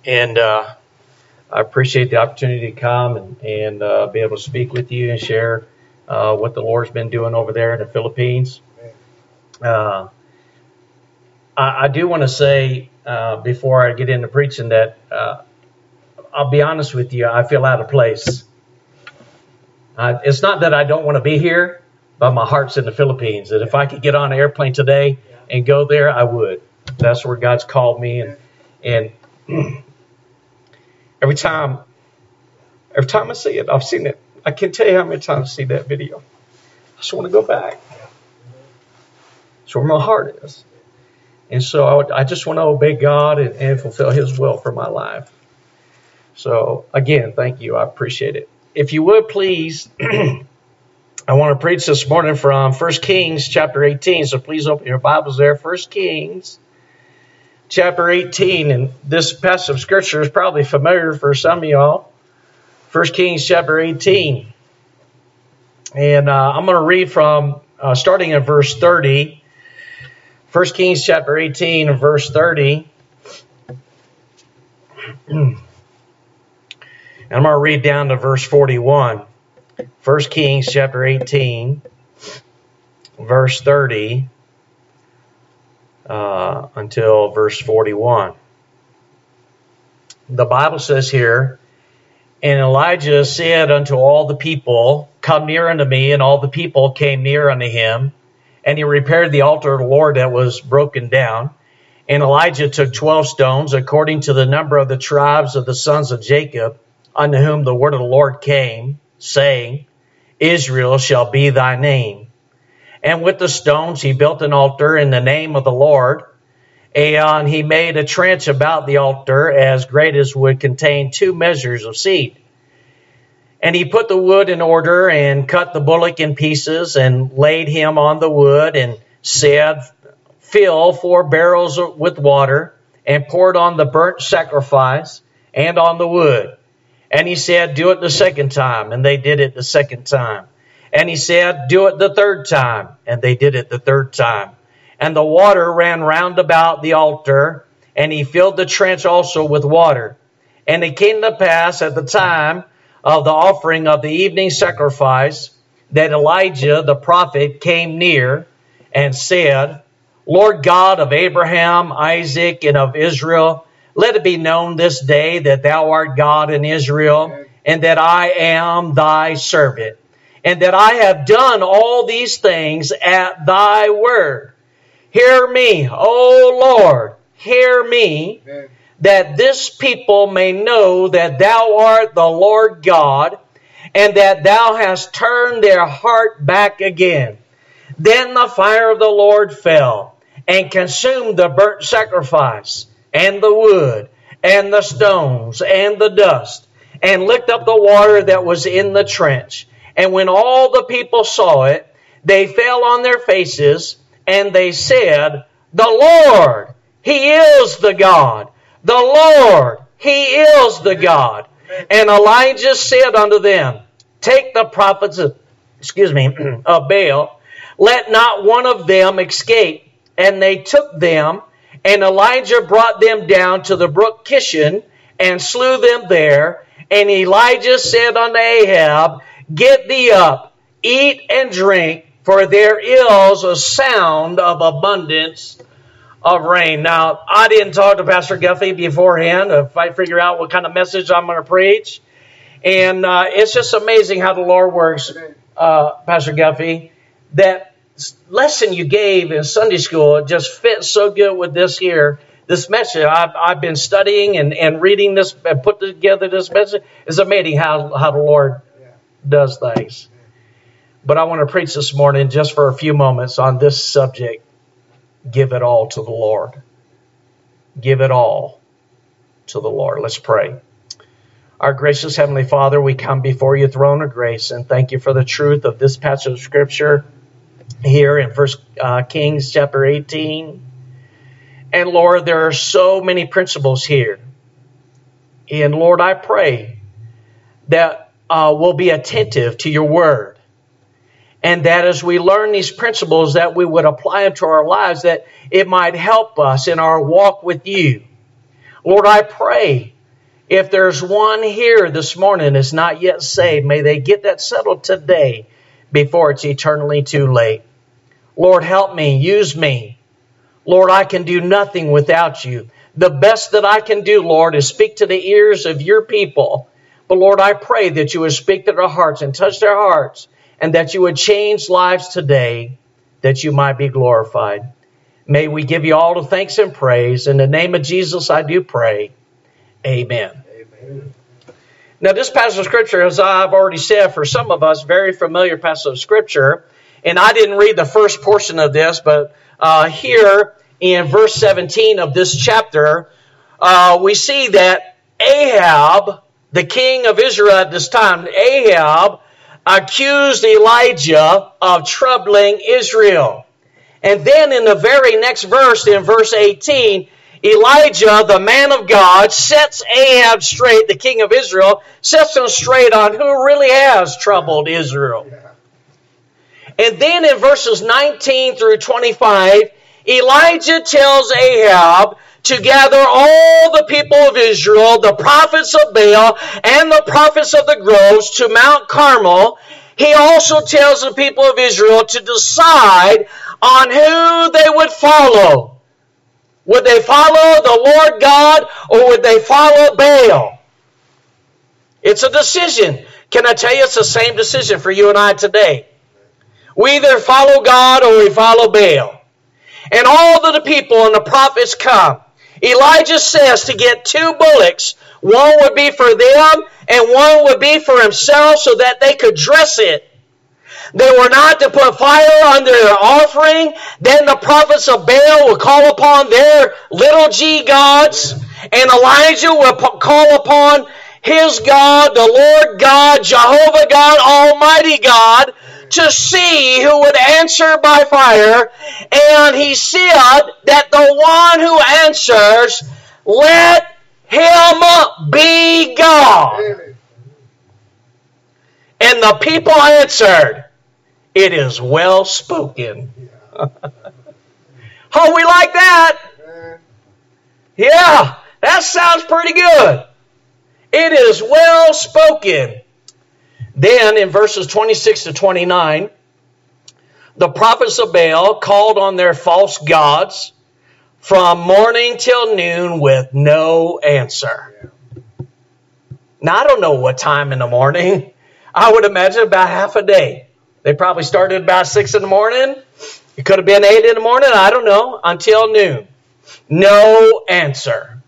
And I appreciate the opportunity to come and be able to speak with you and share what the Lord's been doing over there in the Philippines. I do want to say before I get into preaching that I'll be honest with you, I feel out of place. It's not that I don't want to be here, but my heart's in the Philippines. And if I could get on an airplane today and go there, I would. That's where God's called me. And every time I see it, I've seen it. I can't tell you how many times I see that video. I just want to go back. That's where my heart is. And so I just want to obey God and fulfill His will for my life. So, again, thank you. I appreciate it. If you would, please, I want to preach this morning from 1 Kings chapter 18. So please open your Bibles there. 1 Kings chapter 18. And this passage of Scripture is probably familiar for some of y'all. 1 Kings chapter 18. And I'm going to read from starting in verse 30. 1 Kings chapter 18 and verse 30. And I'm going to read down to verse 41. 1 Kings chapter 18, verse 30 until verse 41. The Bible says here, "And Elijah said unto all the people, Come near unto me. And all the people came near unto him. And he repaired the altar of the Lord that was broken down. And Elijah took 12 stones, according to the number of the tribes of the sons of Jacob, unto whom the word of the Lord came, saying, Israel shall be thy name. And with the stones he built an altar in the name of the Lord. And he made a trench about the altar as great as would contain 2 measures of seed. And he put the wood in order and cut the bullock in pieces and laid him on the wood and said, Fill 4 barrels with water and pour it on the burnt sacrifice and on the wood. And he said, Do it the second time. And they did it the second time. And he said, Do it the third time. And they did it the third time. And the water ran round about the altar, and he filled the trench also with water. And it came to pass at the time of the offering of the evening sacrifice that Elijah the prophet came near and said, Lord God of Abraham, Isaac, and of Israel, let it be known this day that thou art God in Israel, and that I am thy servant, and that I have done all these things at thy word. Hear me, O Lord, hear me, that this people may know that thou art the Lord God, and that thou hast turned their heart back again. Then the fire of the Lord fell, and consumed the burnt sacrifice, and the wood, and the stones, and the dust, and licked up the water that was in the trench. And when all the people saw it, they fell on their faces, and they said, The Lord, He is the God. The Lord, He is the God. And Elijah said unto them, Take the prophets of Baal, let not one of them escape. And they took them, and Elijah brought them down to the brook Kishon, and slew them there. And Elijah said unto Ahab, Get thee up, eat and drink, for there is a sound of abundance of rain. Now, I didn't talk to Pastor Guffey beforehand if I figure out what kind of message I'm going to preach. And it's just amazing how the Lord works, Pastor Guffey. That lesson you gave in Sunday school just fits so good with this message. I've been studying and reading this and put together this message. It's amazing how the Lord does things. But I want to preach this morning just for a few moments on this subject. Give it all to the Lord. Give it all to the Lord. Let's pray. Our gracious Heavenly Father, we come before your throne of grace and thank you for the truth of this passage of Scripture here in 1 Kings chapter 18. And Lord, there are so many principles here. And Lord, I pray that we'll be attentive to your word. And that as we learn these principles, that we would apply them to our lives, that it might help us in our walk with you. Lord, I pray If there's one here this morning that's not yet saved, may they get that settled today before it's eternally too late. Lord, help me. Use me. Lord, I can do nothing without you. The best that I can do, Lord, is speak to the ears of your people. But Lord, I pray that you would speak to their hearts and touch their hearts, and that you would change lives today, that you might be glorified. May we give you all the thanks and praise. In the name of Jesus, I do pray. Amen. Amen. Now, this passage of Scripture, as I've already said, for some of us, very familiar passage of Scripture. And I didn't read the first portion of this, but here in verse 17 of this chapter, we see that Ahab, the king of Israel at this time, Ahab accused Elijah of troubling Israel. And then in the very next verse, in verse 18, Elijah, the man of God, sets Ahab straight, the king of Israel, sets him straight on who really has troubled Israel. And then in verses 19 through 25, Elijah tells Ahab to gather all the people of Israel, the prophets of Baal and the prophets of the groves, to Mount Carmel. He also tells the people of Israel to decide on who they would follow. Would they follow the Lord God, or would they follow Baal? It's a decision. Can I tell you, it's the same decision for you and I today. We either follow God or we follow Baal. And all of the people and the prophets come. Elijah says to get 2 bullocks. One would be for them and one would be for himself, so that they could dress it. They were not to put fire on their offering. Then the prophets of Baal would call upon their little g gods. And Elijah would call upon his God, the Lord God, Jehovah God, Almighty God, to see who would answer by fire. And he said that the one who answers, let him be God. And the people answered, it is well spoken. Oh, we like that. Yeah, that sounds pretty good. It is well spoken. Then in verses 26 to 29, the prophets of Baal called on their false gods from morning till noon with no answer. Now, I don't know what time in the morning. I would imagine about half a day. They probably started about 6 in the morning. It could have been 8 in the morning. I don't know. Until noon. No answer.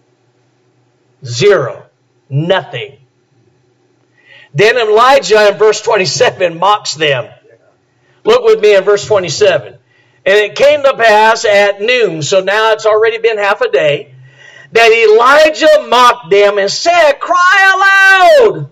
0. Nothing. Then Elijah in verse 27 mocks them. Look with me in verse 27. And it came to pass at noon, so now it's already been half a day, that Elijah mocked them and said, cry aloud.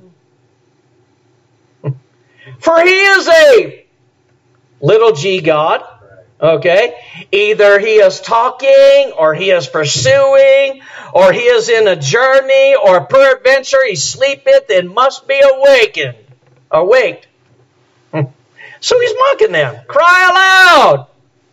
For he is a little g God. Okay? Either he is talking, or he is pursuing, or he is in a journey, or peradventure he sleepeth and must be awaked. So he's mocking them. Cry aloud.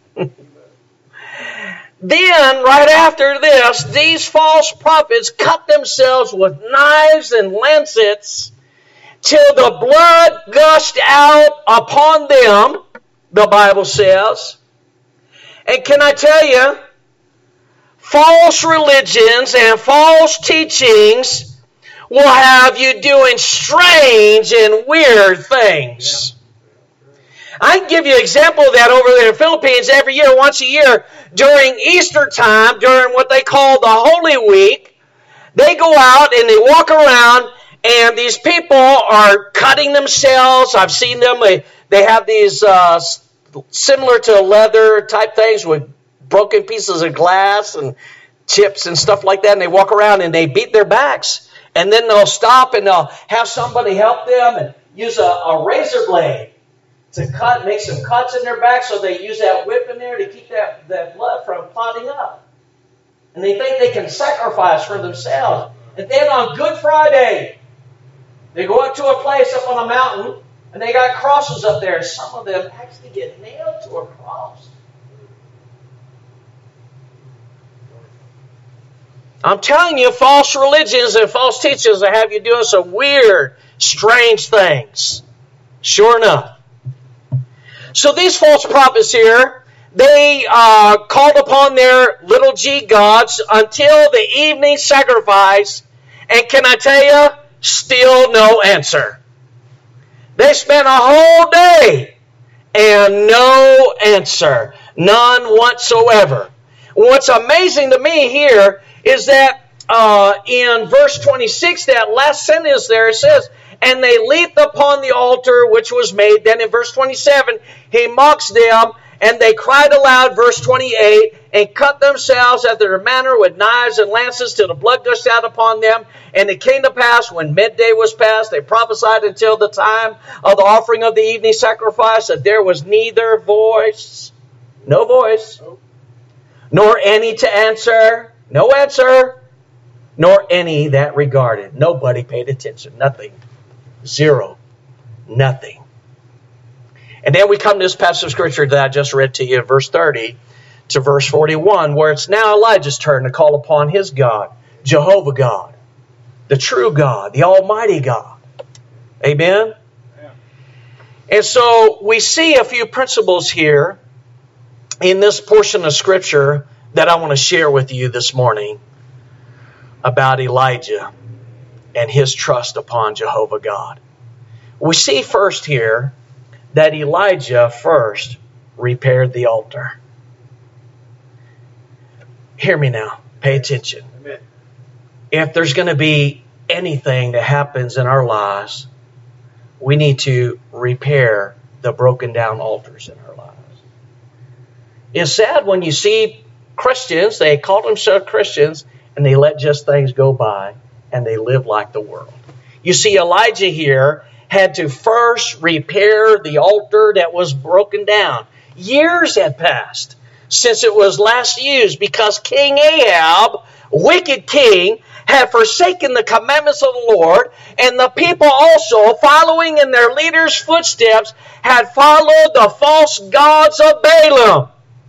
Then, right after this, these false prophets cut themselves with knives and lancets till the blood gushed out upon them, the Bible says. And can I tell you, false religions and false teachings will have you doing strange and weird things. I can give you an example of that over there in the Philippines. Every year, once a year, during Easter time, during what they call the Holy Week, they go out and they walk around, and these people are cutting themselves. I've seen them. They have these similar to leather type things with broken pieces of glass and chips and stuff like that, and they walk around and they beat their backs. And then they'll stop and they'll have somebody help them and use a razor blade to cut, make some cuts in their back, so they use that whip in there to keep that blood from clotting up. And they think they can sacrifice for themselves. And then on Good Friday, they go up to a place up on a mountain, and they got crosses up there. Some of them actually get nailed to a cross. I'm telling you, false religions and false teachings that have you doing some weird, strange things. Sure enough. So these false prophets here, they called upon their little g gods until the evening sacrifice. And can I tell you, still no answer. They spent a whole day and no answer. None whatsoever. What's amazing to me here is that in verse 26, that last sentence there, it says, and they leaped upon the altar which was made. Then in verse 27, he mocks them, and they cried aloud, verse 28, and cut themselves after their manner with knives and lances till the blood gushed out upon them. And it came to pass, when midday was past, they prophesied until the time of the offering of the evening sacrifice, that there was neither voice, no voice, nor any to answer, no answer, nor any that regarded. Nobody paid attention, nothing. Zero. Nothing. And then we come to this passage of Scripture that I just read to you in verse 30 to verse 41, where it's now Elijah's turn to call upon his God, Jehovah God, the true God, the Almighty God. Amen? Yeah. And so we see a few principles here in this portion of Scripture that I want to share with you this morning about Elijah and his trust upon Jehovah God. We see first here that Elijah first repaired the altar. Hear me now. Pay attention. Amen. If there's going to be anything that happens in our lives, we need to repair the broken down altars in our lives. It's sad when you see Christians, they call themselves Christians, and they let just things go by, and they live like the world. You see, Elijah here had to first repair the altar that was broken down. Years had passed since it was last used because King Ahab, wicked king, had forsaken the commandments of the Lord, and the people also, following in their leaders' footsteps, had followed the false gods of Balaam.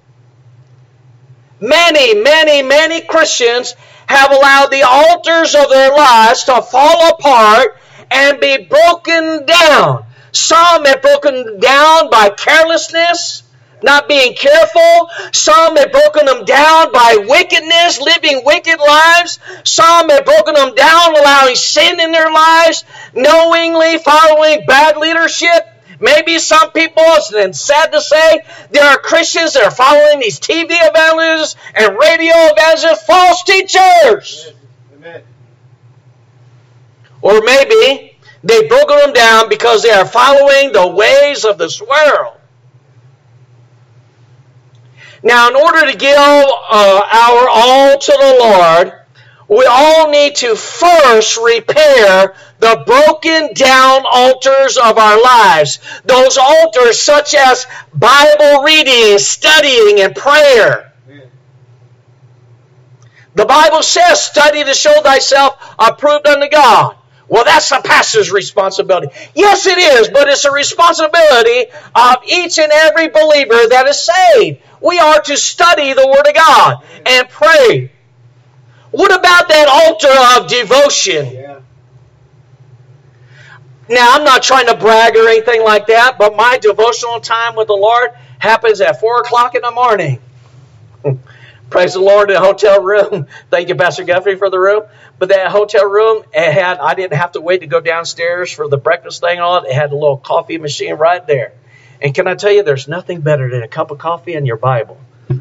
Many Christians have allowed the altars of their lives to fall apart and be broken down. Some have broken down by carelessness, not being careful. Some have broken them down by wickedness, living wicked lives. Some have broken them down, allowing sin in their lives, knowingly following bad leadership. Maybe some people, and sad to say, there are Christians that are following these TV evangelists and radio evangelists, false teachers. Amen. Or maybe they've broken them down because they are following the ways of this world. Now, in order to give our all to the Lord, we all need to first repair the broken down altars of our lives. Those altars such as Bible reading, studying, and prayer. The Bible says, study to show thyself approved unto God. Well, that's the pastor's responsibility. Yes, it is, but it's a responsibility of each and every believer that is saved. We are to study the Word of God and pray. What about that altar of devotion? Yeah. Now, I'm not trying to brag or anything like that, but my devotional time with the Lord happens at 4 o'clock in the morning. Praise the Lord, in a hotel room. Thank you, Pastor Guthrie, for the room. But that hotel room, I didn't have to wait to go downstairs for the breakfast thing on it. It had a little coffee machine right there. And can I tell you, there's nothing better than a cup of coffee and your Bible.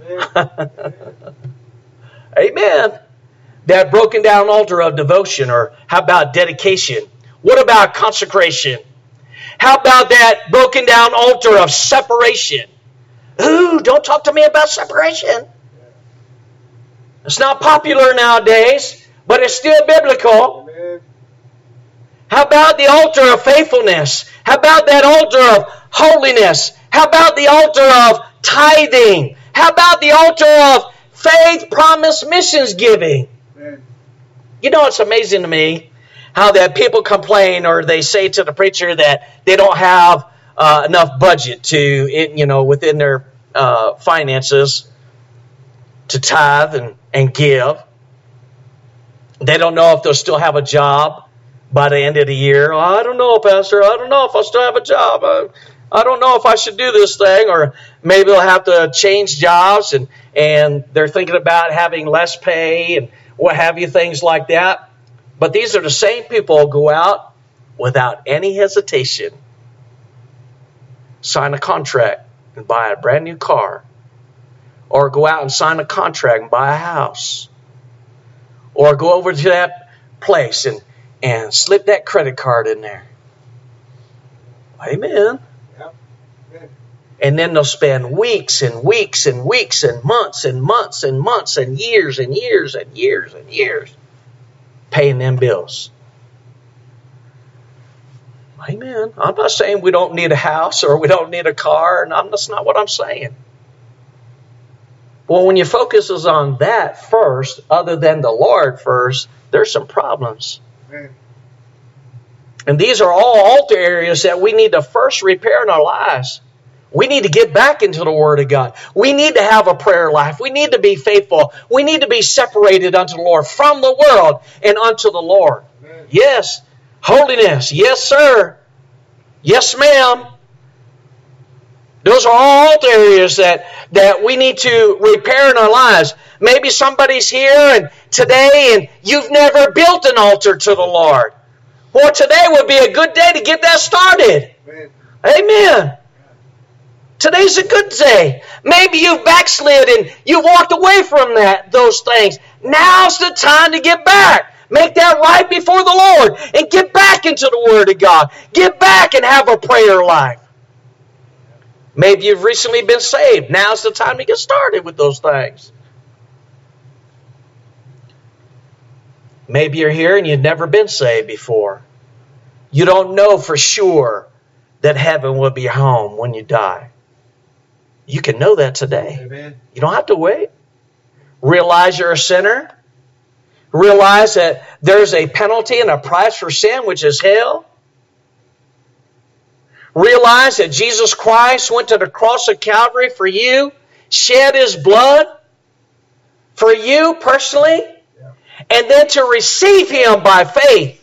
Amen. That broken down altar of devotion, or how about dedication? What about consecration? How about that broken down altar of separation? Ooh, don't talk to me about separation. It's not popular nowadays, but it's still biblical. Amen. How about the altar of faithfulness? How about that altar of holiness? How about the altar of tithing? How about the altar of faith, promise, missions giving? Amen. You know, it's amazing to me how that people complain, or they say to the preacher that they don't have enough budget to, within their finances to tithe and give. They don't know if they'll still have a job by the end of the year. I don't know, Pastor. I don't know if I'll still have a job. I don't know if I should do this thing. Or maybe they'll have to change jobs and they're thinking about having less pay and what have you, things like that. But these are the same people who go out without any hesitation, sign a contract and buy a brand new car, or go out and sign a contract and buy a house, or go over to that place and slip that credit card in there. Amen. And then they'll spend weeks and weeks and weeks and months and months and months and years and years and years and years paying them bills. Amen. I'm not saying we don't need a house or we don't need a car. And that's not what I'm saying. Well, when your focus is on that first, other than the Lord first, there's some problems. Amen. And these are all altar areas that we need to first repair in our lives. We need to get back into the Word of God. We need to have a prayer life. We need to be faithful. We need to be separated unto the Lord from the world and unto the Lord. Amen. Yes. Holiness. Yes, sir. Yes, ma'am. Those are all altar areas that we need to repair in our lives. Maybe somebody's here today and you've never built an altar to the Lord. Well, today would be a good day to get that started. Amen. Amen. Today's a good day. Maybe you've backslid and you walked away from those things. Now's the time to get back. Make that right before the Lord and get back into the Word of God. Get back and have a prayer life. Maybe you've recently been saved. Now's the time to get started with those things. Maybe you're here and you've never been saved before. You don't know for sure that heaven will be your home when you die. You can know that today. Amen. You don't have to wait. Realize you're a sinner. Realize that there's a penalty and a price for sin, which is hell. Realize that Jesus Christ went to the cross of Calvary for you, shed His blood for you personally, and then to receive Him by faith.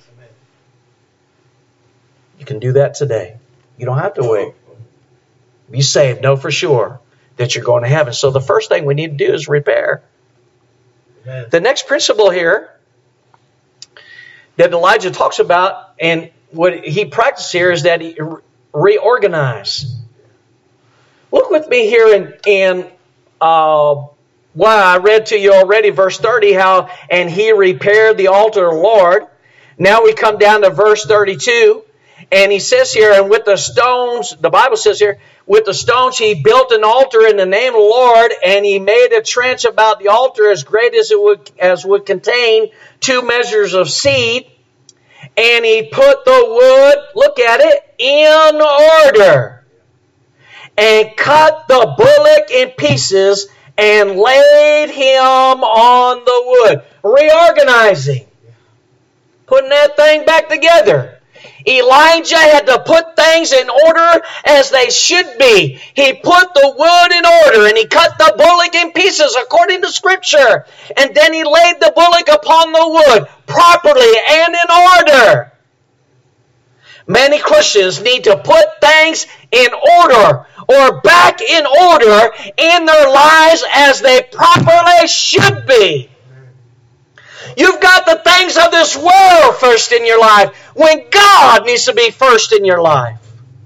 You can do that today. You don't have to wait. Be saved. Know for sure that you're going to heaven. So the first thing we need to do is repair. Amen. The next principle here that Elijah talks about and what he practiced here is that he reorganize. Look with me here in I read to you already, verse 30, how, and he repaired the altar of the Lord. Now we come down to verse 32, and he says here, and with the stones, the Bible says here, with the stones he built an altar in the name of the Lord, and he made a trench about the altar as great as would contain 2 measures of seed. And he put the wood, look at it, in order. And cut the bullock in pieces and laid him on the wood. Reorganizing. Putting that thing back together. Elijah had to put things in order as they should be. He put the wood in order and he cut the bullock in pieces according to Scripture. And then he laid the bullock upon the wood properly and in order. Many Christians need to put things in order or back in order in their lives as they properly should be. You've got the things of this world first in your life when God needs to be first in your life.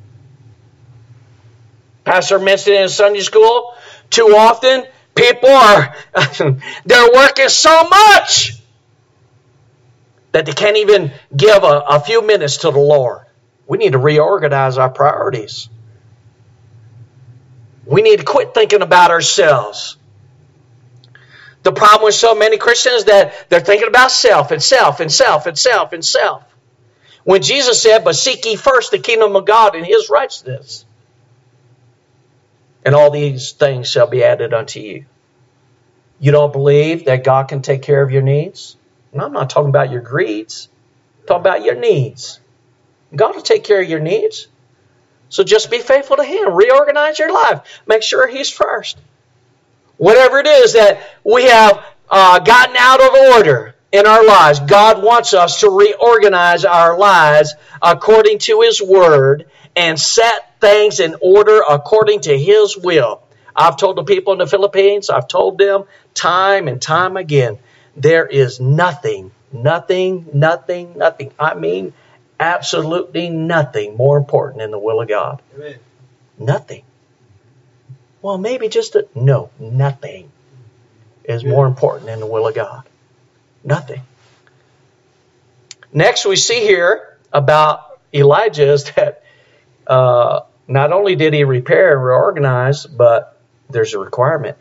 Pastor mentioned in Sunday school, too often people they're working so much that they can't even give a few minutes to the Lord. We need to reorganize our priorities. We need to quit thinking about ourselves. The problem with so many Christians is that they're thinking about self and self and self and self and self. When Jesus said, but seek ye first the kingdom of God and His righteousness, and all these things shall be added unto you. You don't believe that God can take care of your needs? And I'm not talking about your greeds. I'm talking about your needs. God will take care of your needs. So just be faithful to Him. Reorganize your life. Make sure He's first. Whatever it is that we have gotten out of order, in our lives. God wants us to reorganize our lives according to His Word and set things in order according to His will. I've told the people in the Philippines, I've told them time and time again, there is nothing, I mean, absolutely nothing more important than the will of God. Amen. Nothing. Well, maybe no, nothing is more important than the will of God. Nothing. Next, we see here about Elijah is that not only did he repair and reorganize, but there's a requirement.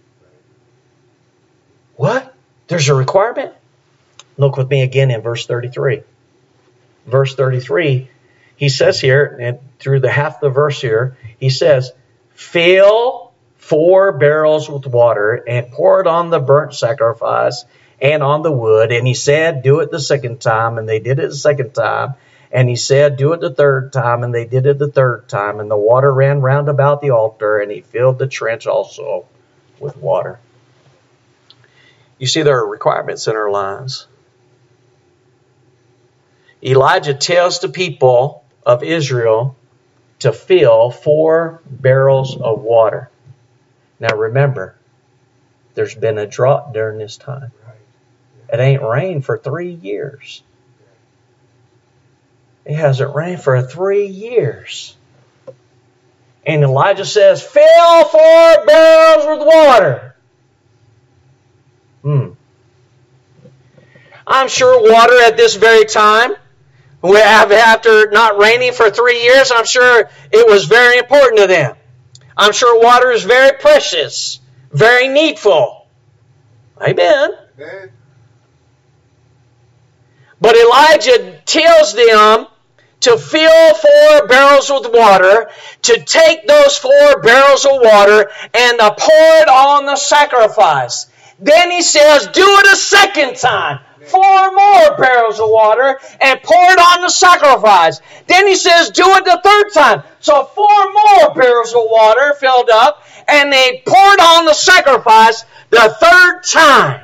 What? There's a requirement? Look with me again in verse 33. Verse 33, he says here, and through the half the verse here, he says, fill 4 barrels with water and pour it on the burnt sacrifice and on the wood. And he said, do it the second time. And they did it the second time. And he said, do it the third time. And they did it the third time. And the water ran round about the altar. And he filled the trench also with water. You see, there are requirements in our lives. Elijah tells the people of Israel to fill 4 barrels of water. Now remember, there's been a drought during this time. It ain't rained for 3 years. It hasn't rained for 3 years. And Elijah says, fill 4 barrels with water. I'm sure water at this very time, after not raining for 3 years, I'm sure it was very important to them. I'm sure water is very precious, very needful. Amen. Amen. But Elijah tells them to fill 4 barrels with water, to take those 4 barrels of water and to pour it on the sacrifice. Then he says, do it a second time. 4 more barrels of water and pour it on the sacrifice. Then he says, do it the third time. So 4 more barrels of water filled up and they poured on the sacrifice the third time.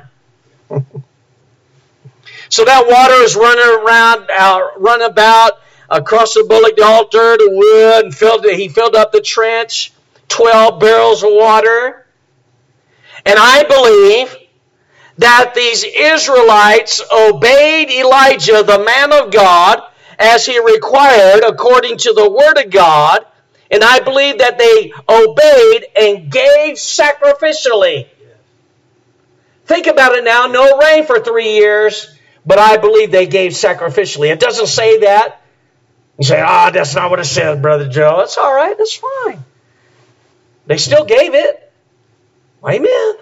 So that water is running about across the bullock, the altar, the wood, and he filled up the trench, 12 barrels of water. And I believe that these Israelites obeyed Elijah, the man of God, as he required according to the word of God. And I believe that they obeyed and gave sacrificially. Think about it now. No rain for 3 years, but I believe they gave sacrificially. It doesn't say that. You say, that's not what it says, Brother Joe. It's all right. That's fine. They still gave it. Amen.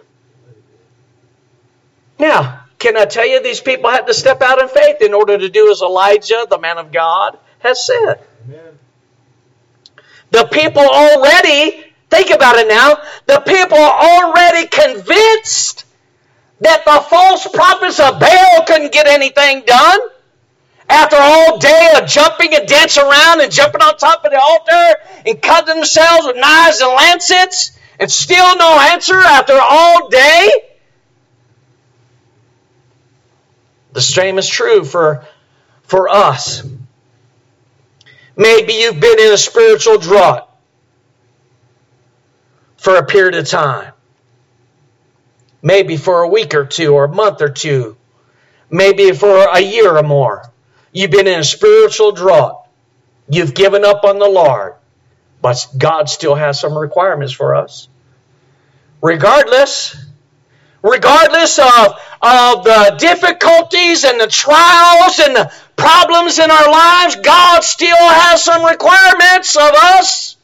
Now, can I tell you these people had to step out in faith in order to do as Elijah, the man of God, has said. Amen. The people already, think about it now, the people are already convinced that the false prophets of Baal couldn't get anything done. After all day of jumping and dancing around and jumping on top of the altar and cutting themselves with knives and lancets and still no answer after all day. The same is true for us. Maybe you've been in a spiritual drought for a period of time. Maybe for a week or two or a month or two. Maybe for a year or more. You've been in a spiritual drought. You've given up on the Lord. But God still has some requirements for us. Regardless of the difficulties and the trials and the problems in our lives, God still has some requirements of us.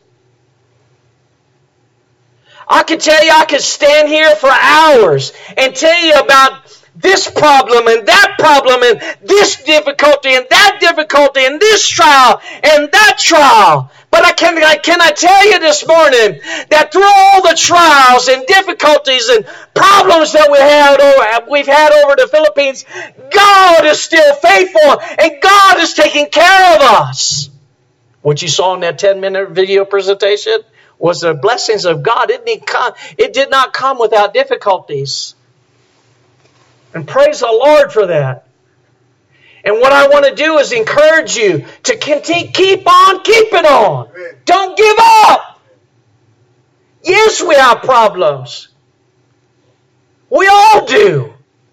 I can tell you, I could stand here for hours and tell you about this problem and that problem and this difficulty and that difficulty and this trial and that trial. But can I tell you this morning that through all the trials and difficulties and problems that we've had over the Philippines, God is still faithful and God is taking care of us. What you saw in that 10-minute video presentation was the blessings of God. It did not come without difficulties. And praise the Lord for that. And what I want to do is encourage you to continue, keep on keeping on. Don't give up. Yes, we have problems. We all do.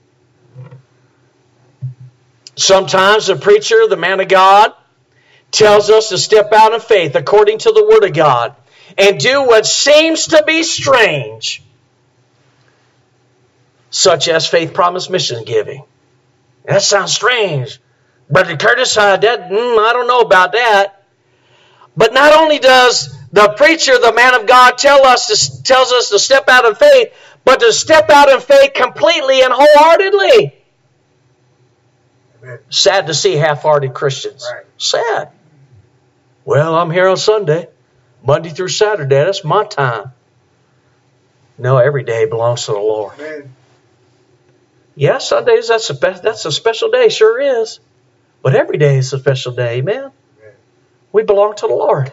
Sometimes the preacher, the man of God, tells us to step out in faith according to the Word of God and do what seems to be strange, such as faith promise mission giving. That sounds strange. Brother Curtis, I don't know about that. But not only does the preacher, the man of God, tells us to step out in faith, but to step out in faith completely and wholeheartedly. Amen. Sad to see half-hearted Christians. Right. Sad. Well, I'm here on Sunday, Monday through Saturday. That's my time. No, every day belongs to the Lord. Amen. Yeah, Sundays, that's a special day. Sure is. But every day is a special day. Amen? Amen. We belong to the Lord.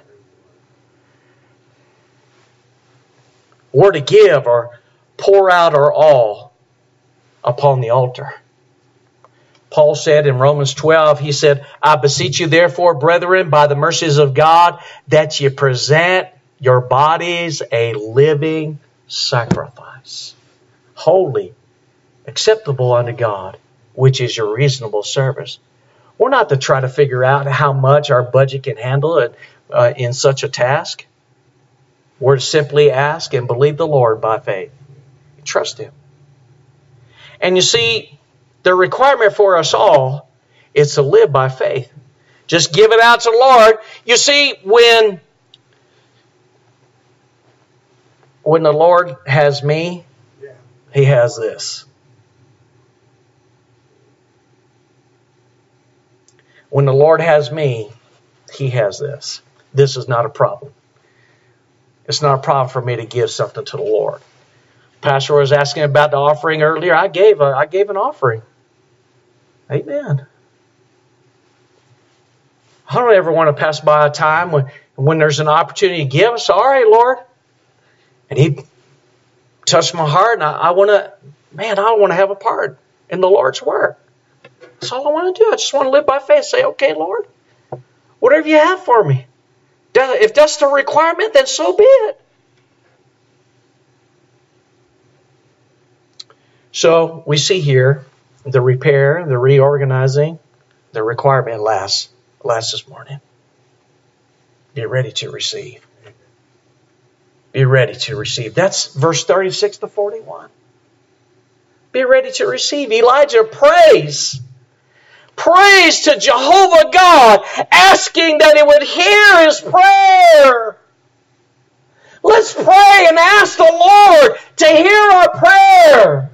We're to give or pour out our all upon the altar. Paul said in Romans 12, he said, I beseech you therefore, brethren, by the mercies of God, that you present your bodies a living sacrifice, holy, acceptable unto God, which is your reasonable service. We're not to try to figure out how much our budget can handle in such a task. We're to simply ask and believe the Lord by faith. Trust Him. And you see, the requirement for us all is to live by faith. Just give it out to the Lord. You see, when the Lord has me, He has this. When the Lord has me, He has this. This is not a problem. It's not a problem for me to give something to the Lord. Pastor was asking about the offering earlier. I gave an offering. Amen. I don't ever want to pass by a time when there's an opportunity to give. So, all right, Lord. And He touched my heart, and I want to have a part in the Lord's work. That's all I want to do. I just want to live by faith. Say, okay, Lord, whatever you have for me. If that's the requirement, then so be it. So we see here the repair, the reorganizing, the requirement lasts this morning. Be ready to receive. Be ready to receive. That's verse 36 to 41. Be ready to receive. Elijah prays to Jehovah God, asking that He would hear his prayer. Let's pray and ask the Lord to hear our prayer.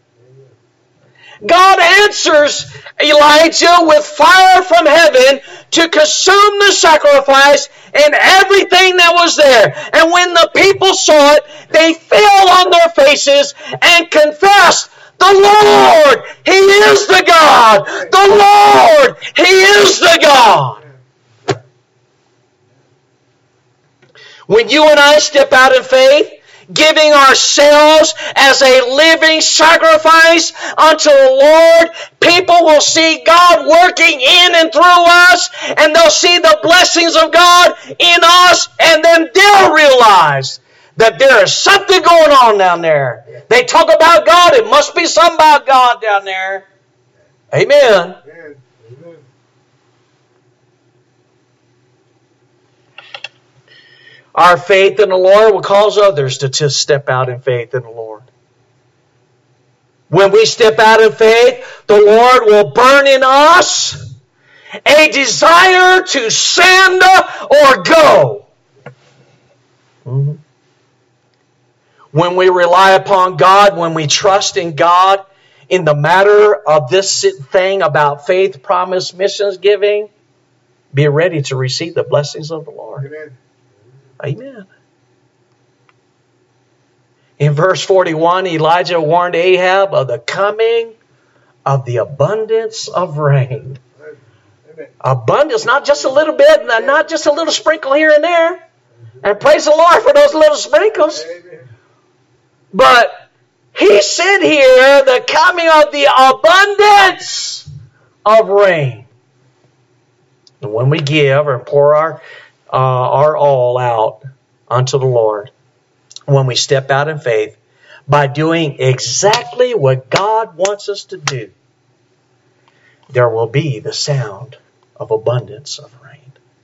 God answers Elijah with fire from heaven to consume the sacrifice and everything that was there. And when the people saw it, they fell on their faces and confessed, the Lord, He is the God. The Lord, He is the God. When you and I step out in faith, giving ourselves as a living sacrifice unto the Lord, people will see God working in and through us, and they'll see the blessings of God in us, and then they'll realize that there is something going on down there. They talk about God, it must be something about God down there. Amen. Amen. Our faith in the Lord will cause others to step out in faith in the Lord. When we step out in faith, the Lord will burn in us a desire to send or go. Mm-hmm. When we rely upon God, when we trust in God in the matter of this thing about faith, promise, missions giving, be ready to receive the blessings of the Lord. Amen. Amen. In verse 41, Elijah warned Ahab of the coming of the abundance of rain. Amen. Abundance, not just a little bit, not just a little sprinkle here and there. And praise the Lord for those little sprinkles. Amen. But He said here, the coming of the abundance of rain. And when we give and pour our all out unto the Lord, when we step out in faith, by doing exactly what God wants us to do, there will be the sound of abundance of rain.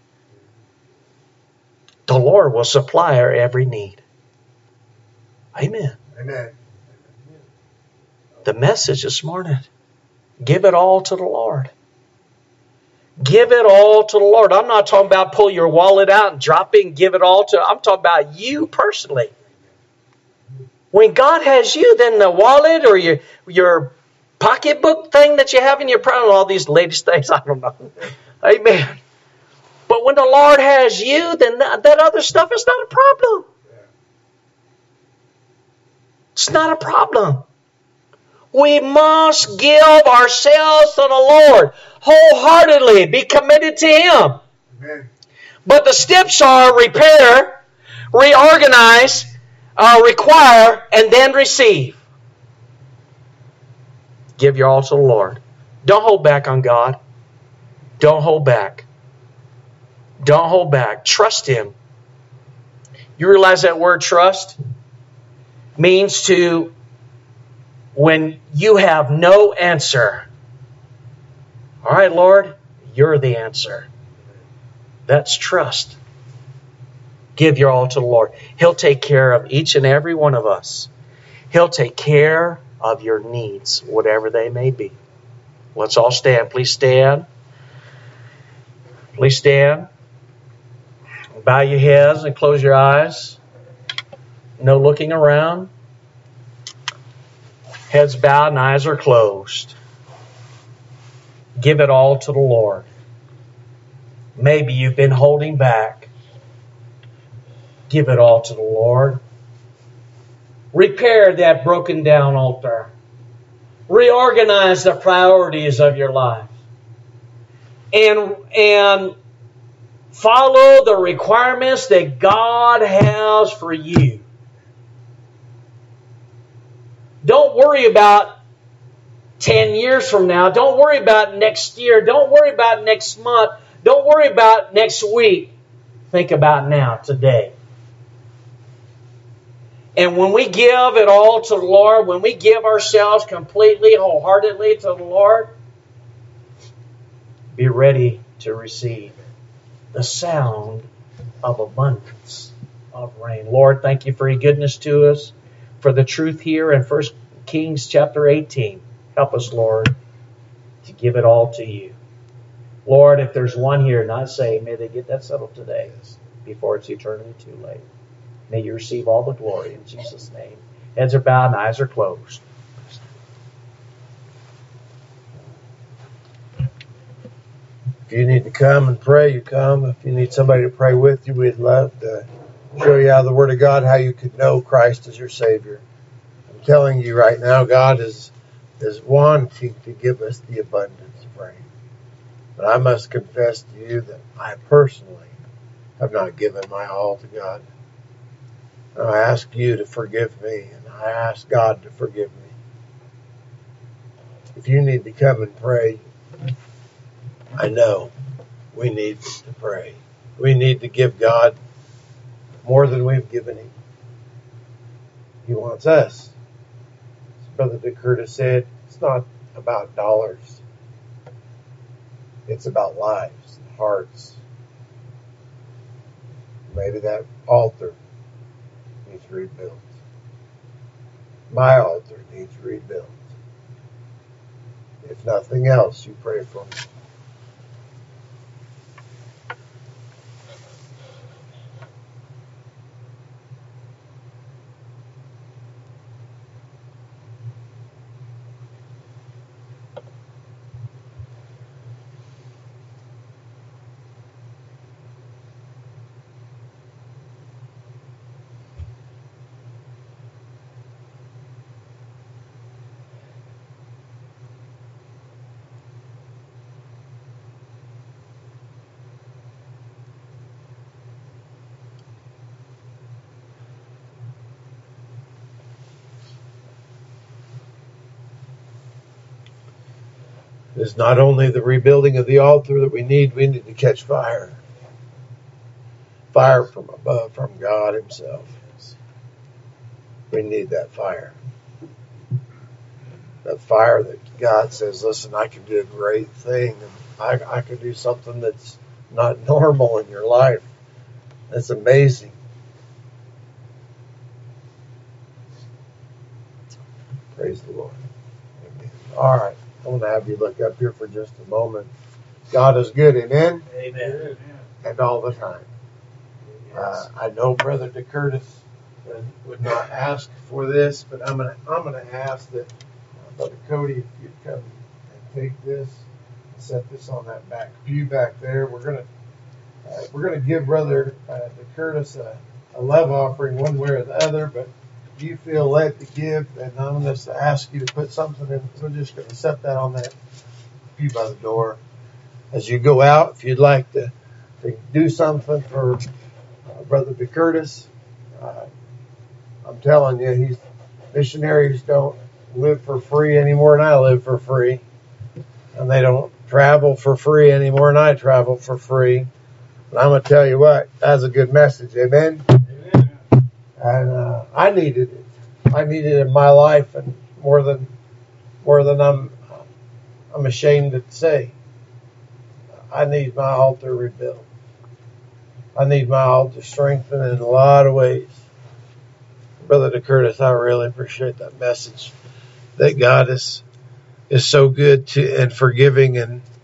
The Lord will supply our every need. Amen. Amen. The message this morning, give it all to the Lord. Give it all to the Lord. I'm not talking about pull your wallet out and drop it and give it all to. I'm talking about you personally. When God has you, then the wallet or your pocketbook thing that you have in your purse, all these latest things, I don't know. Amen. But when the Lord has you, then that other stuff is not a problem. It's not a problem. We must give ourselves to the Lord wholeheartedly. Be committed to Him. Amen. But the steps are repair, reorganize, require, and then receive. Give your all to the Lord. Don't hold back on God. Don't hold back. Don't hold back. Trust Him. You realize that word trust means to, when you have no answer. All right, Lord, you're the answer. That's trust. Give your all to the Lord. He'll take care of each and every one of us. He'll take care of your needs, whatever they may be. Let's all stand. Please stand. Please stand. Bow your heads and close your eyes. No looking around. Heads bowed and eyes are closed. Give it all to the Lord. Maybe you've been holding back. Give it all to the Lord. Repair that broken down altar. Reorganize the priorities of your life. And follow the requirements that God has for you. Don't worry about 10 years from now. Don't worry about next year. Don't worry about next month. Don't worry about next week. Think about now, today. And when we give it all to the Lord, when we give ourselves completely, wholeheartedly to the Lord, be ready to receive the sound of abundance of rain. Lord, thank you for your goodness to us, for the truth here in 1 Kings chapter 18. Help us, Lord, to give it all to you. Lord, if there's one here not saved, may they get that settled today before it's eternally too late. May you receive all the glory in Jesus' name. Heads are bowed and eyes are closed. If you need to come and pray, you come. If you need somebody to pray with you, we'd love to show you out of the Word of God how you could know Christ as your Savior. I'm telling you right now, God is wanting to give us the abundance of rain. But I must confess to you that I personally have not given my all to God. And I ask you to forgive me, and I ask God to forgive me. If you need to come and pray, I know we need to pray. We need to give God more than we've given Him. He wants us. As Brother DeCurtis said, it's not about dollars. It's about lives and hearts. Maybe that altar needs rebuilt. My altar needs rebuilt. If nothing else, you pray for me. is not only the rebuilding of the altar that we need to catch fire. Fire from above, from God himself. We need that fire. That fire that God says, listen, I can do a great thing. And I can do something that's not normal in your life. That's amazing. Praise the Lord. Amen. All right. I want to have you look up here for just a moment. God is good. Amen? Amen. And all the time. I know Brother DeCurtis would not ask for this, but I'm gonna ask that Brother Cody, if you'd come and take this and set this on that back pew back there. We're gonna give Brother DeCurtis a love offering one way or the other, but if you feel led to give, then I'm going to ask you to put something in. We're just going to set that on that pew by the door. As you go out, if you'd like to do something for Brother DeCurtis, I'm telling you, missionaries don't live for free anymore than I live for free. And they don't travel for free anymore than I travel for free. But I'm going to tell you what, that's a good message. Amen? Amen. And I needed it. I needed it in my life, and more than I'm ashamed to say. I need my altar rebuilt. I need my altar strengthened in a lot of ways. Brother DeCurtis, I really appreciate that message. That God is so good and forgiving, and